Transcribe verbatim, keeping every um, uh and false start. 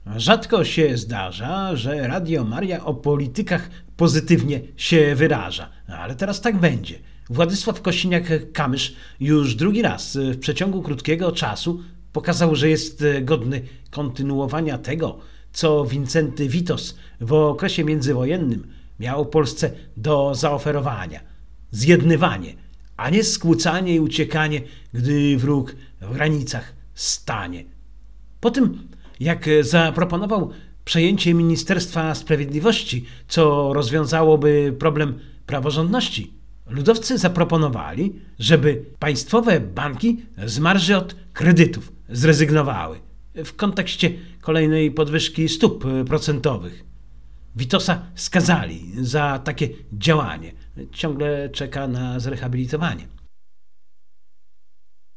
Rzadko się zdarza, że Radio Maria o politykach pozytywnie się wyraża, ale teraz tak będzie. Władysław Kosiniak-Kamysz już drugi raz w przeciągu krótkiego czasu pokazał, że jest godny kontynuowania tego, co Wincenty Witos w okresie międzywojennym miał Polsce do zaoferowania. Zjednywanie, a nie skłócanie i uciekanie, gdy wróg w granicach stanie. Po tym, jak zaproponował przejęcie Ministerstwa Sprawiedliwości, co rozwiązałoby problem praworządności, ludowcy zaproponowali, żeby państwowe banki z marży od kredytów zrezygnowały w kontekście kolejnej podwyżki stóp procentowych. Witosa skazali za takie działanie. Ciągle czeka na zrehabilitowanie.